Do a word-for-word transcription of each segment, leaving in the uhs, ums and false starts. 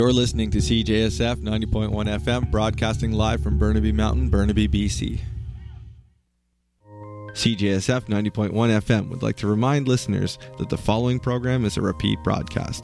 You're listening to C J S F ninety point one F M, broadcasting live from Burnaby Mountain, Burnaby, B C. C J S F ninety point one F M would like to remind listeners that the following program is a repeat broadcast.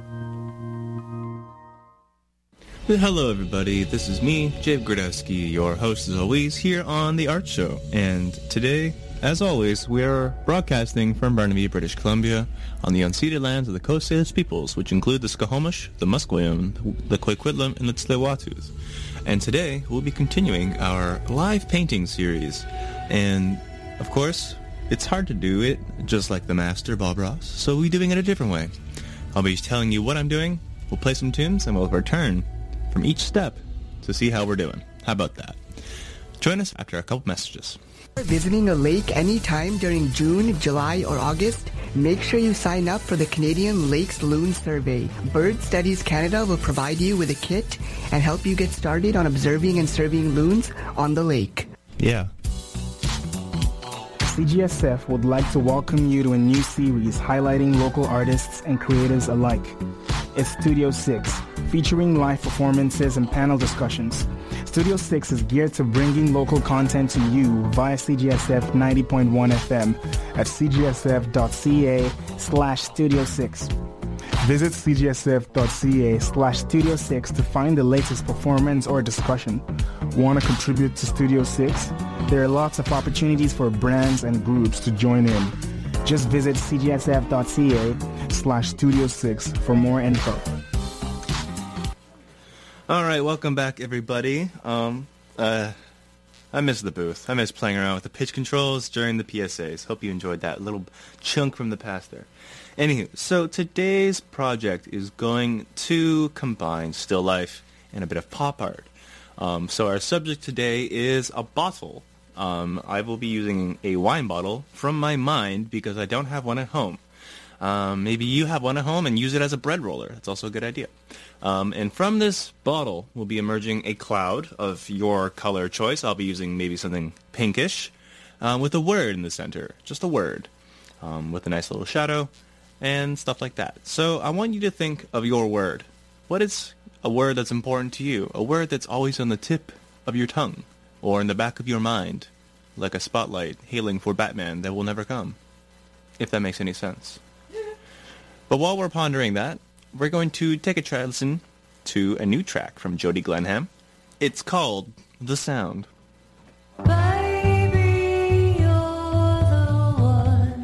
Hello everybody, this is me, Jake Gradowski, your host as always, here on The Art Show. And today, as always, we are broadcasting from Burnaby, British Columbia, on the unceded lands of the Coast Salish peoples, which include the Skokomish, the Musqueam, the Coquitlam, and the Tsleil-Waututh. And today, we'll be continuing our live painting series. And, of course, it's hard to do it just like the master, Bob Ross, so we'll be doing it a different way. I'll be telling you what I'm doing, we'll play some tunes, and we'll return from each step to see how we're doing. How about that? Join us after a couple messages. Visiting a lake anytime during June, July, or August, make sure you sign up for the Canadian Lakes Loon Survey. Bird Studies Canada will provide you with a kit and help you get started on observing and surveying loons on the lake. Yeah. C G S F would like to welcome you to a new series highlighting local artists and creatives alike. It's Studio six, featuring live performances and panel discussions. Studio six is geared to bringing local content to you via C G S F ninety point one F M at c g s f dot c a slash studio six. Visit c g s f dot c a slash studio six to find the latest performance or discussion. Want to contribute to Studio six? There are lots of opportunities for brands and groups to join in. Just visit c g s f dot c a slash studio six for more info. All right, welcome back, everybody. Um, uh, I miss the booth. I miss playing around with the pitch controls during the P S As. Hope you enjoyed that little chunk from the past there. Anywho, so today's project is going to combine still life and a bit of pop art. Um, so our subject today is a bottle. Um, I will be using a wine bottle from my mind because I don't have one at home. Um, maybe you have one at home and use it as a bread roller. That's also a good idea. Um, and from this bottle will be emerging a cloud of your color choice. I'll be using maybe something pinkish uh, with a word in the center. Just a word um, with a nice little shadow and stuff like that. So I want you to think of your word. What is a word that's important to you? A word that's always on the tip of your tongue or in the back of your mind, like a spotlight hailing for Batman that will never come, if that makes any sense. But while we're pondering that, we're going to take a try listen to a new track from Jody Glenham. It's called The Sound. Baby, you're the one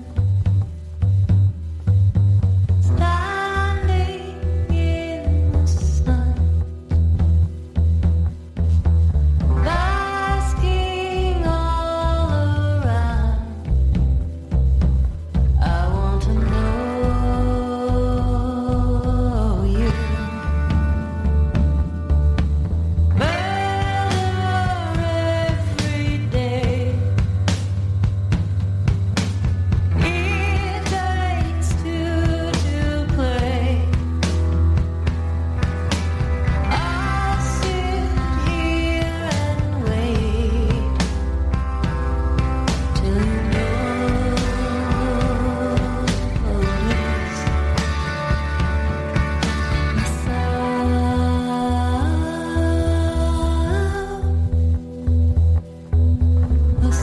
standing in the sun, basking all around. I want to know you better every day. It takes two to play. I'll sit here and wait till you notice the sound, the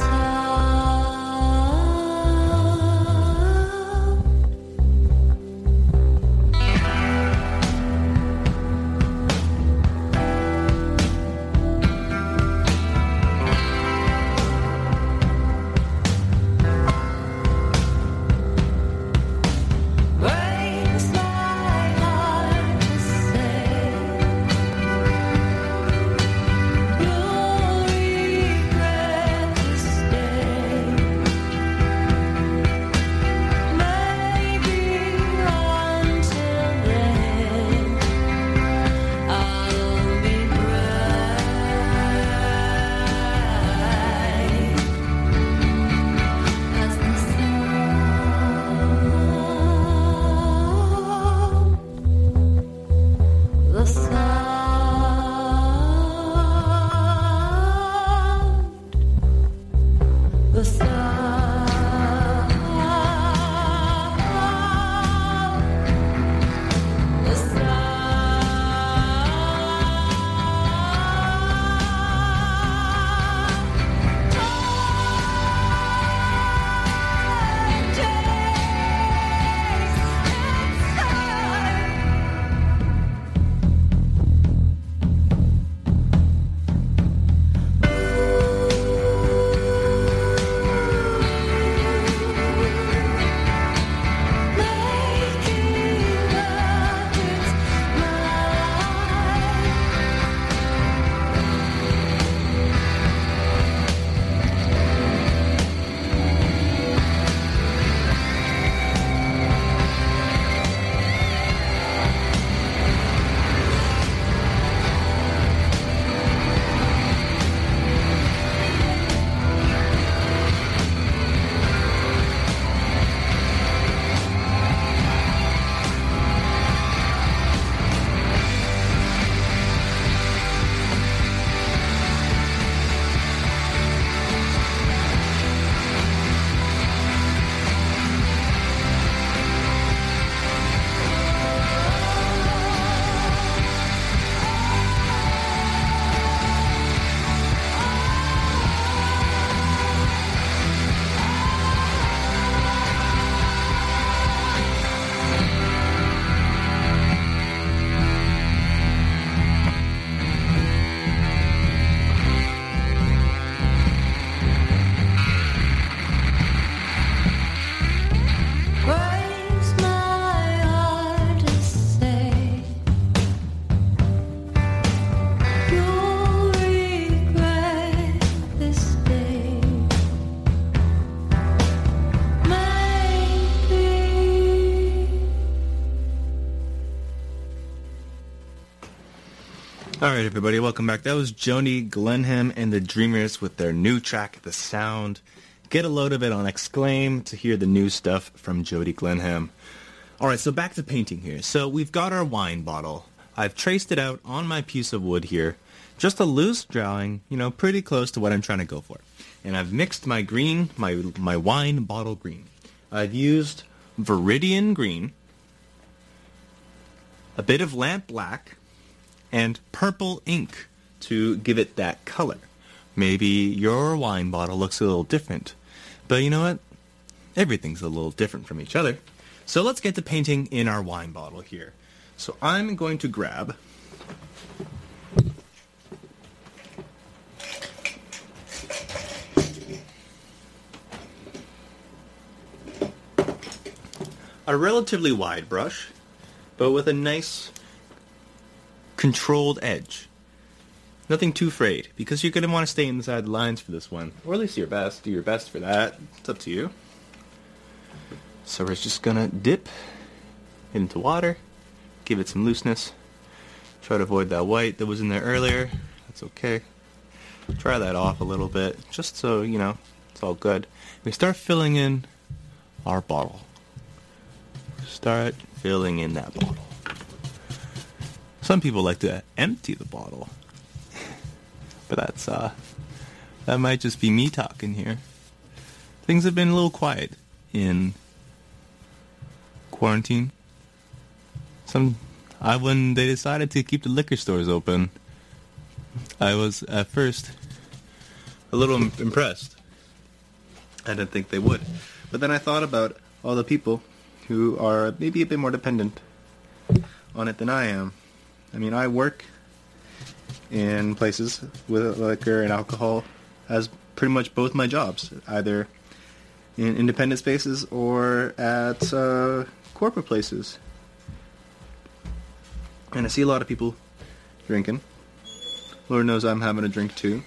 sound. Breaks my heart to say you'll regret to stay. Maybe until then I'll be bright as the sound, the sound, the sound, the sound. Alright everybody, welcome back. That was Joni Glenham and the Dreamers with their new track, The Sound. Get a load of it on Exclaim to hear the new stuff from Jody Glenham. Alright, so back to painting here. So we've got our wine bottle. I've traced it out on my piece of wood here. Just a loose drawing, you know, pretty close to what I'm trying to go for. And I've mixed my green, my, my wine bottle green. I've used Viridian green, a bit of lamp black, and purple ink to give it that color. Maybe your wine bottle looks a little different. But you know what? Everything's a little different from each other. So let's get to painting in our wine bottle here. So I'm going to grab a relatively wide brush, but with a nice controlled edge. Nothing too frayed, because you're going to want to stay inside the lines for this one. Or at least your best. Do your best for that. It's up to you. So we're just going to dip into water, give it some looseness. Try to avoid that white that was in there earlier. That's okay. Try that off a little bit, just so, you know, it's all good. We start filling in our bottle. Start filling in that bottle. Some people like to empty the bottle. But that's, uh, that might just be me talking here. Things have been a little quiet in quarantine. Some, I, when they decided to keep the liquor stores open, I was, at first, a little im- impressed. I didn't think they would. But then I thought about all the people who are maybe a bit more dependent on it than I am. I mean, I work in places with liquor and alcohol as pretty much both my jobs, either in independent spaces or at uh, corporate places. And I see a lot of people drinking. Lord knows I'm having a drink too.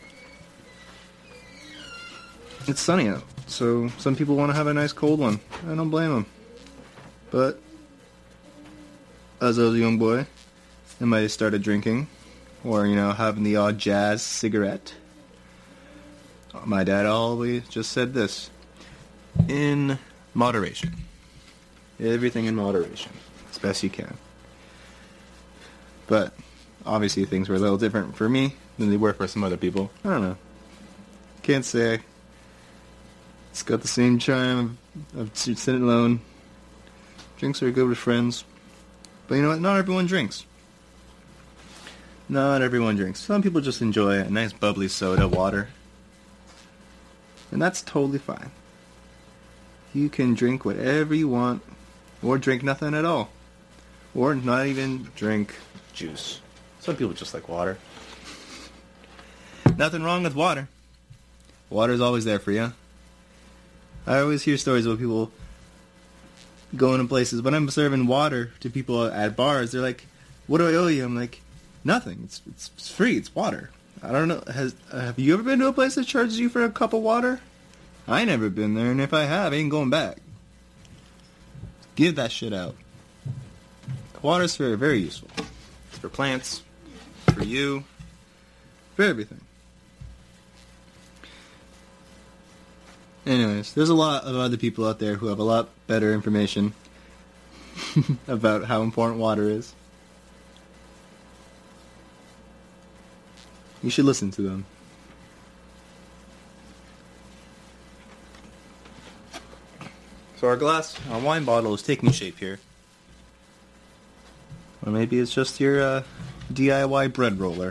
It's sunny out, so some people want to have a nice cold one. I don't blame them. But as I was a young boy, I might have started drinking, or, you know, having the odd jazz cigarette. My dad always just said this: in moderation. Everything in moderation, as best you can. But obviously things were a little different for me than they were for some other people. I don't know. Can't say. It's got the same charm of, of sitting alone. Drinks are good with friends. But you know what? Not everyone drinks. Not everyone drinks. Some people just enjoy a nice bubbly soda, water. And that's totally fine. You can drink whatever you want, or drink nothing at all. Or not even drink juice. Some people just like water. Nothing wrong with water. Water's always there for you. I always hear stories about people going to places. When I'm serving water to people at bars, they're like, "What do I owe you?" I'm like, "Nothing. It's it's, it's free. It's water." I don't know. Has uh, have you ever been to a place that charges you for a cup of water? I never been there, and if I have, I ain't going back. Give that shit out. Water's very, very useful. It's for plants, for you, for everything. Anyways, there's a lot of other people out there who have a lot better information about how important water is. You should listen to them. So our glass, our wine bottle is taking shape here. Or maybe it's just your uh, D I Y bread roller.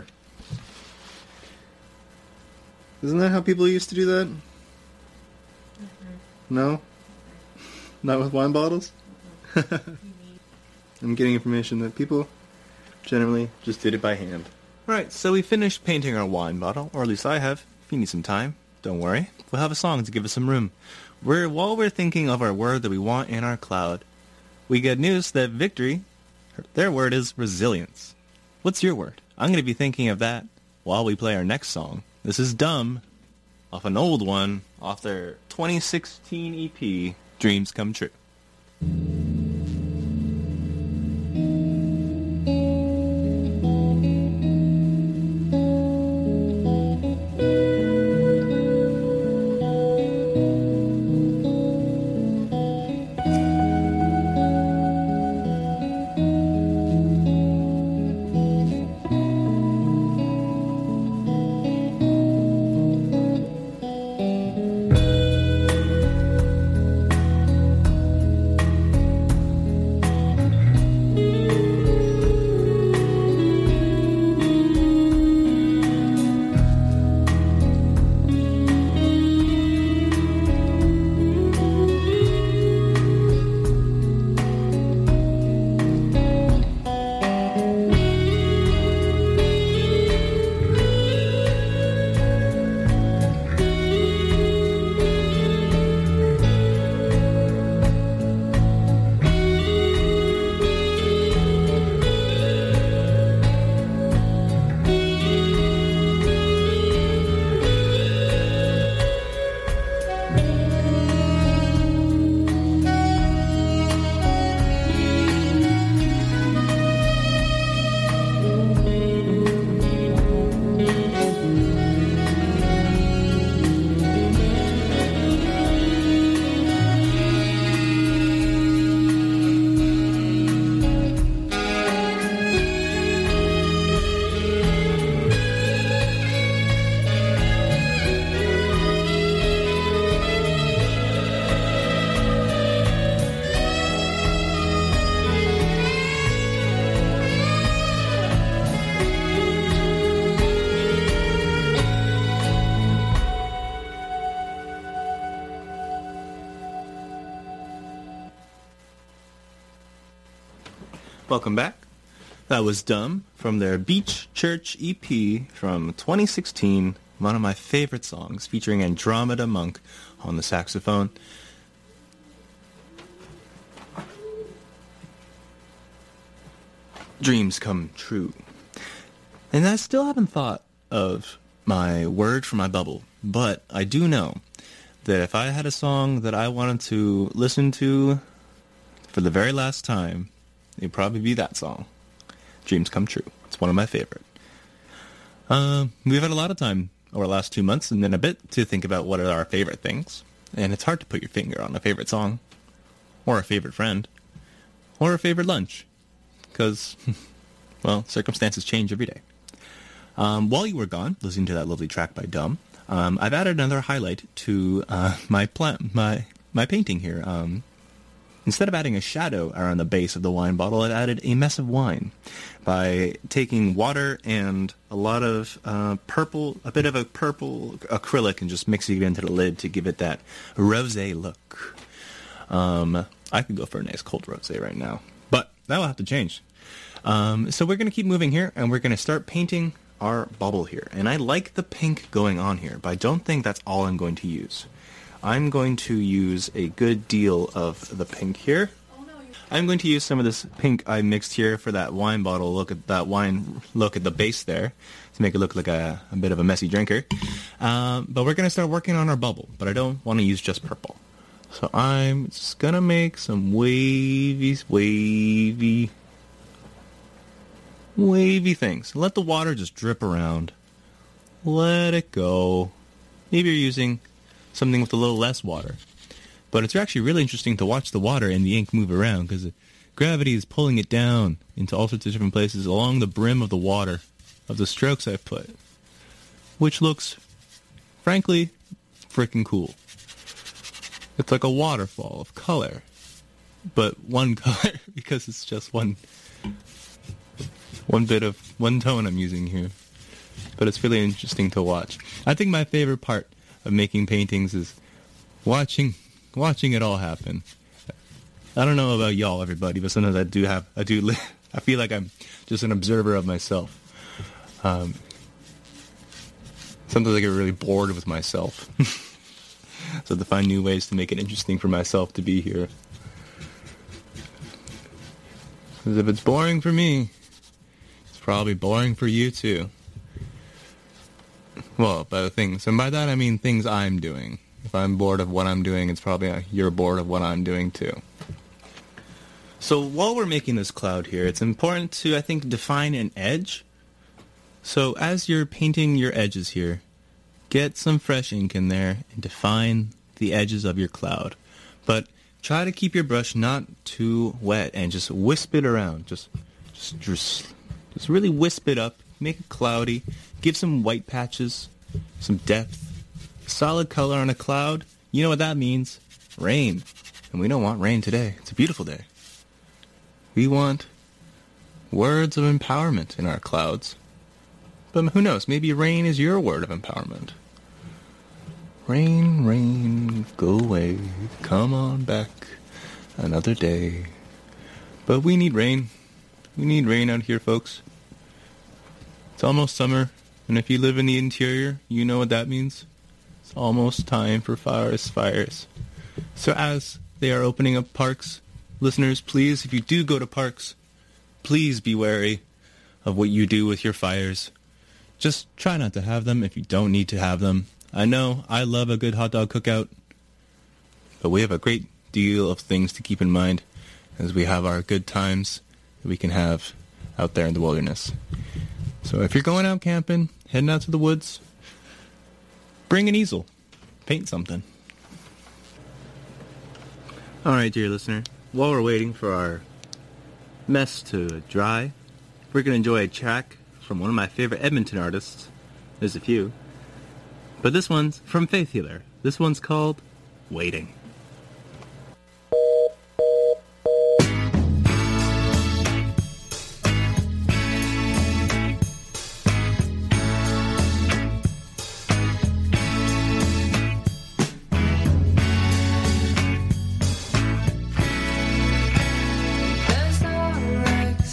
Isn't that how people used to do that? Mm-hmm. No? Not with wine bottles? Mm-hmm. I'm getting information that people generally just did it by hand. Right, so we finished painting our wine bottle, or at least I have. If you need some time, don't worry. We'll have a song to give us some room. We're, while we're thinking of our word that we want in our cloud, we get news that Victory, their word is resilience. What's your word? I'm going to be thinking of that while we play our next song. This is Dumb, off an old one, off their twenty sixteen E P, Dreams Come True. Welcome back. That was Dumb from their Beach Church E P from twenty sixteen. One of my favorite songs, featuring Andromeda Monk on the saxophone. Dreams come true. And I still haven't thought of my word for my bubble, but I do know that if I had a song that I wanted to listen to for the very last time, it'd probably be that song. Dreams Come True. It's one of my favorite. Uh, we've had a lot of time over the last two months and then a bit to think about what are our favorite things. And it's hard to put your finger on a favorite song, or a favorite friend, or a favorite lunch. Because, well, circumstances change every day. Um, while you were gone, listening to that lovely track by Dumb, um, I've added another highlight to uh, my pla- my my painting here. Um, instead of adding a shadow around the base of the wine bottle, I added a mess of wine by taking water and a lot of uh, purple, a bit of a purple acrylic, and just mixing it into the lid to give it that rosé look. Um, I could go for a nice cold rosé right now, but that will have to change. Um, so we're going to keep moving here, and we're going to start painting our bubble here. And I like the pink going on here, but I don't think that's all I'm going to use. I'm going to use a good deal of the pink here. I'm going to use some of this pink I mixed here for that wine bottle look, at that wine look at the base there, to make it look like a, a bit of a messy drinker. Um, but we're going to start working on our bubble, but I don't want to use just purple. So I'm just going to make some wavy, wavy... wavy things. Let the water just drip around. Let it go. Maybe you're using something with a little less water. But it's actually really interesting to watch the water and the ink move around, because gravity is pulling it down into all sorts of different places along the brim of the water of the strokes I've put. Which looks, frankly, freaking cool. It's like a waterfall of color. But one color, because it's just one... One bit of, one tone I'm using here. But it's really interesting to watch. I think my favorite part of making paintings is watching watching it all happen. I don't know about y'all, everybody, but sometimes I do have, I do, li- I feel like I'm just an observer of myself. Um, sometimes I get really bored with myself. So to find new ways to make it interesting for myself to be here. Because if it's boring for me, probably boring for you too. Well, by the things, and by that I mean things I'm doing. If I'm bored of what I'm doing, it's probably uh, you're bored of what I'm doing too. So while we're making this cloud here, it's important to, I think, define an edge. So as you're painting your edges here, get some fresh ink in there and define the edges of your cloud. But try to keep your brush not too wet and just wisp it around. Just, just, just Just really wisp it up, make it cloudy, give some white patches, some depth, solid color on a cloud. You know what that means? Rain. And we don't want rain today. It's a beautiful day. We want words of empowerment in our clouds. But who knows, maybe rain is your word of empowerment. Rain, rain, go away, come on back, another day. But we need rain. We need rain out here, folks. It's almost summer, and if you live in the interior, you know what that means. It's almost time for forest fires. So as they are opening up parks, listeners, please, if you do go to parks, please be wary of what you do with your fires. Just try not to have them if you don't need to have them. I know I love a good hot dog cookout, but we have a great deal of things to keep in mind as we have our good times that we can have out there in the wilderness. So if you're going out camping, heading out to the woods, bring an easel. Paint something. All right, dear listener, while we're waiting for our mess to dry, we're going to enjoy a track from one of my favorite Edmonton artists. There's a few. But this one's from Faith Healer. This one's called Waiting. There's no Rex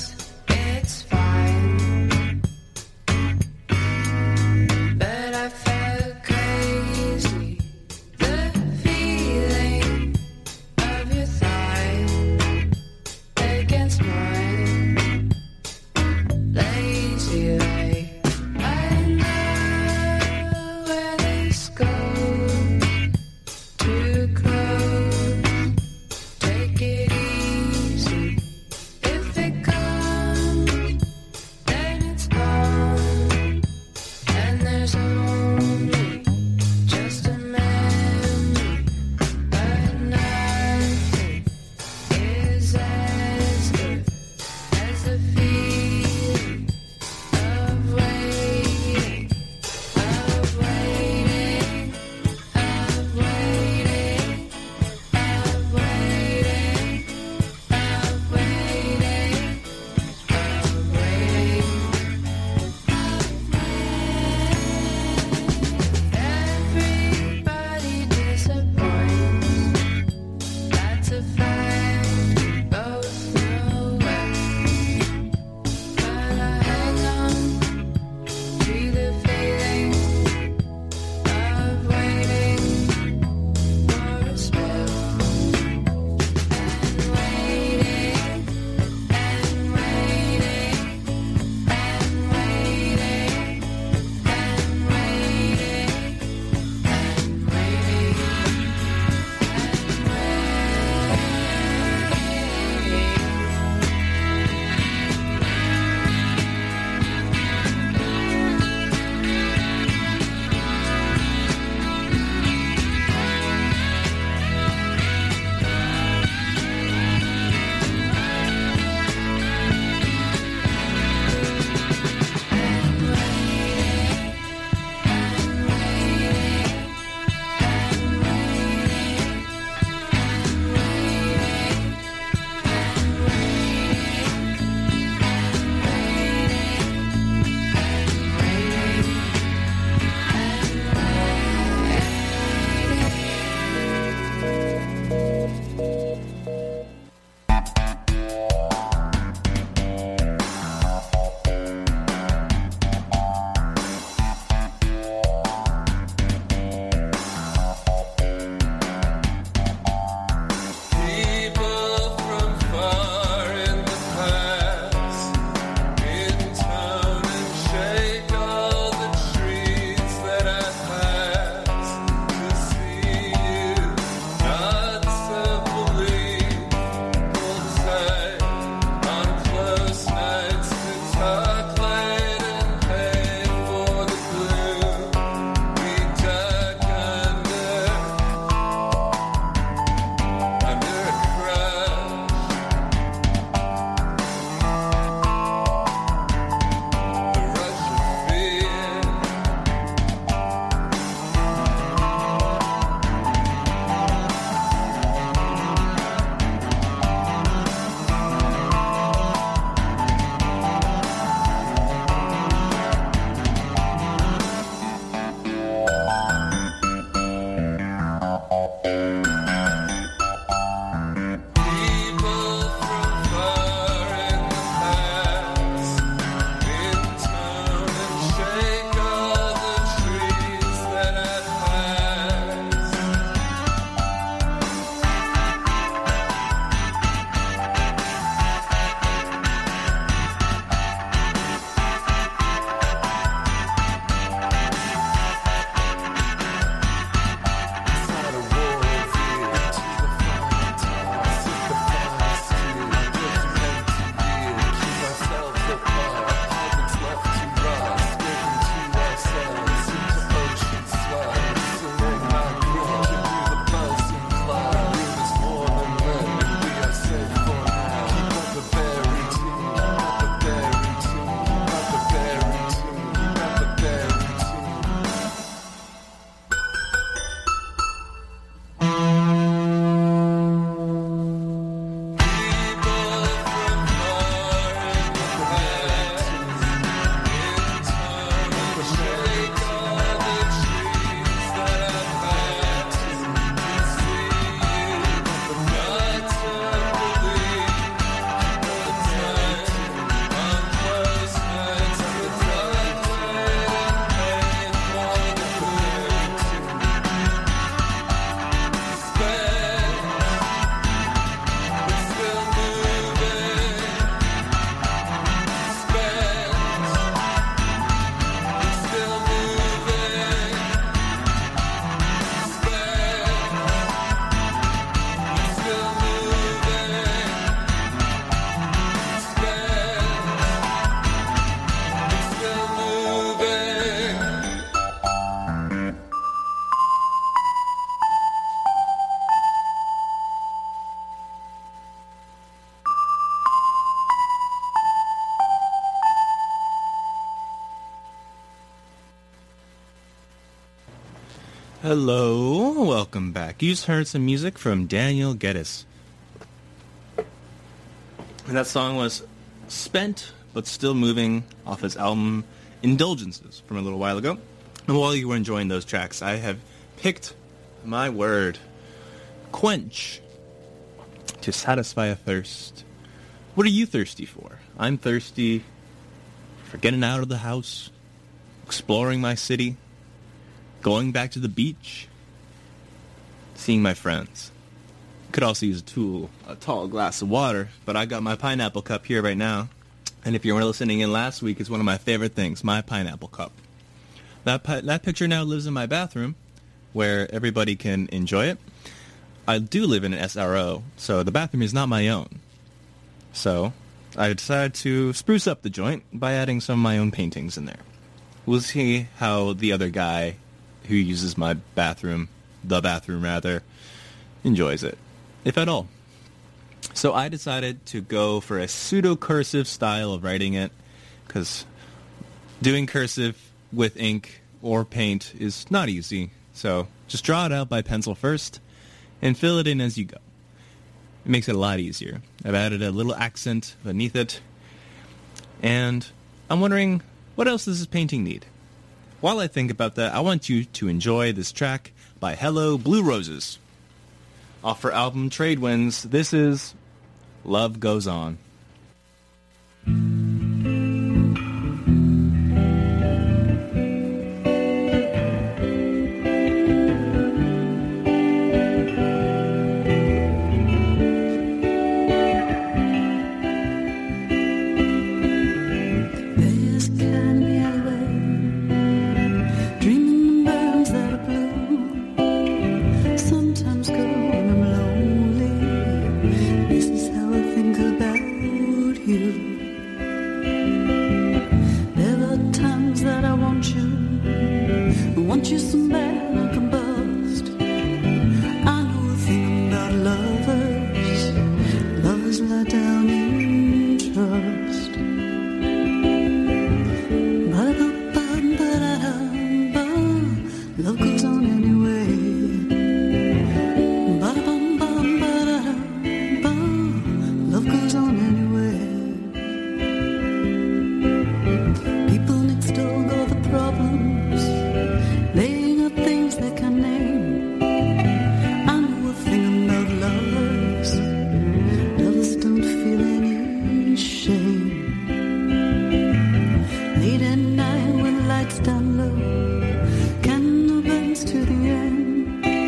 delay. I know where this goes. Too close. Take it easy. If it comes, then it's gone. And there's only just a memory, but nothing is as good as the feeling of waiting, of waiting, of waiting, of waiting, of waiting, of waiting. Hello, welcome back. You just heard some music from Daniel Geddes. And that song was Spent But Still Moving off his album Indulgences from a little while ago. And while you were enjoying those tracks, I have picked my word, quench, to satisfy a thirst. What are you thirsty for? I'm thirsty for getting out of the house, exploring my city, going back to the beach, seeing my friends. Could also use a tool, a tall glass of water, but I got my pineapple cup here right now. And if you were listening in last week, it's one of my favorite things, my pineapple cup. That pi- that picture now lives in my bathroom, where everybody can enjoy it. I do live in an S R O, so the bathroom is not my own. So I decided to spruce up the joint by adding some of my own paintings in there. We'll see how the other guy who uses my bathroom, the bathroom rather, enjoys it, if at all. So I decided to go for a pseudo-cursive style of writing it, because doing cursive with ink or paint is not easy. So just draw it out by pencil first and fill it in as you go. It makes it a lot easier. I've added a little accent beneath it. And I'm wondering, what else does this painting need? While I think about that, I want you to enjoy this track by Hello Blue Roses. Off her album Trade Winds, this is Love Goes On.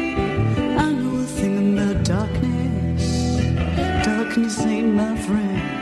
Darkness ain't my friend.